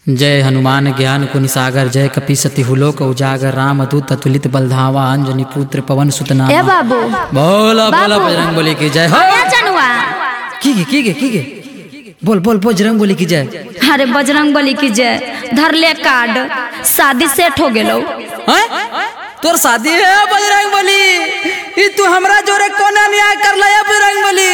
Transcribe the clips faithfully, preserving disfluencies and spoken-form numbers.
जय हनुमान ज्ञान कुनि सागर जय कपीसति हुलोक उजागर राम दूत अतुलित बलधावा अंजनी पुत्र पवन सुत नामा। ए बाबू बोला बोला बजरंगबली की जय हो। जनुआ की गे की गे की गे बोल बोल बजरंगबली की जय। अरे बजरंगबली की जय। धर ले कार्ड, शादी सेट हो गेलो। हैं तोर शादी है बजरंगबली? ई तू हमरा जोरे कोना न्याय कर लया बजरंगबली?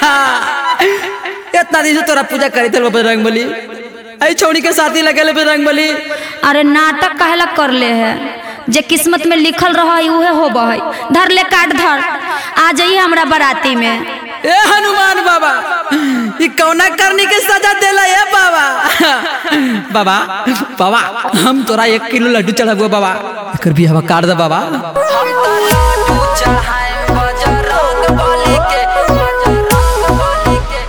इतना दिन से तोरा पूजा करी थे बजरंगबली, आई छोड़ी के साथी लगेले बजरंगबली। अरे नाटक कहला कर ले है, जे किस्मत में लिखल रहा उहे हो बहै। धर ले कार्ड, धर आ जाइए हमरा बाराती में। ए हनुमान बाबा, ये कौना करनी के सजा देला ये बाबा? बाबा बाबा हम तोरा एक किलो लड्डू चढ़ाबो बाबा, एकर भी हवा काट दे बाबा। हम तो लड्डू चढ़ाए बजरंगबली के, बजरंगबली के,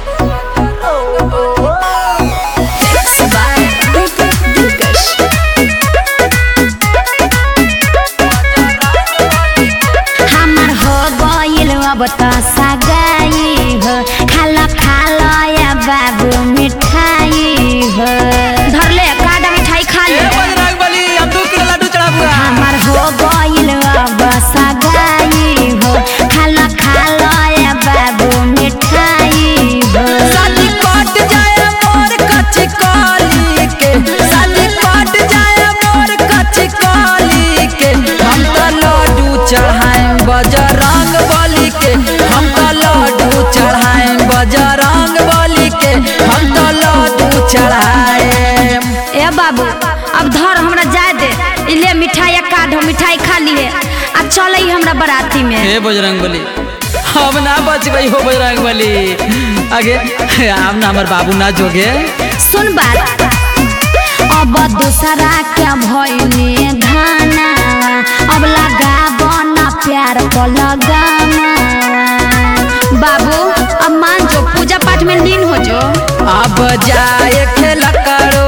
हमर हो गइल अब त सगाई हो। खाला खाला या बाबू मिठाई हो। धर ले कार्ड, मिठाई खा ले। बजरंगबली हम दो किलो लड्डू चढ़ाबो। हमर हो गइल अब सगाई हो। खाला खाला या बाबू मिठाई हो। शादी कट जाए मोर कच्ची काली के, शादी कट जाए मोर कच्ची काली के। हम तो लड्डू चढ़ाए बजरंगबली के, हम तो लड्डू चढ़ाए बजरंगबली के, हम तो लड्डू चढ़ाए। ए बाबू अब धर हमरा जाए दे। इले मिठाई या कार्ड हो, मिठाई खा लिए आ चल हमरा बाराती में। हे बजरंगबली हम ना बच गई हो बजरंगबली, आगे हम ना हमर बाबू ना जोगे। सुन बात, अब दूसरा क्या भइले धाना, अब लगा बना प्यार को लगाना। बाबू अब मान जो, पूजा पाठ में लीन हो जो। अब जाए खेल करो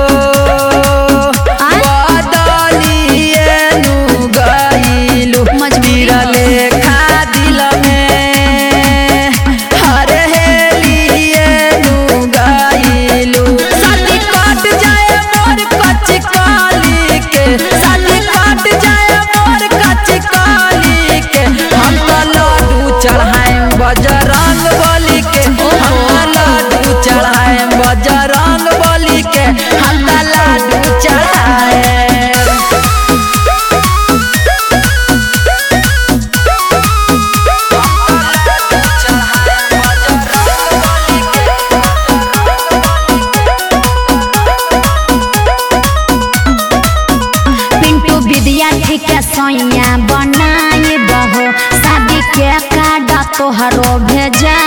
बदलिए नु गइलू मजबूर लेखा दिल में, हरे हेलिए नु गइलू। शादी कट जाए मोर कच्ची काली के, शादी कट जाए मोर कच्ची काली के। हम तो लड्डू चढ़ाए बजरंगबली के, हम तो लड्डू चढ़ाए बजरंगबली के, हम तो लड्डू चढ़ाए। पिंटू विद्यार्थी के सैया बनाए बहो। शादी के कार्ड तोहरो भेजा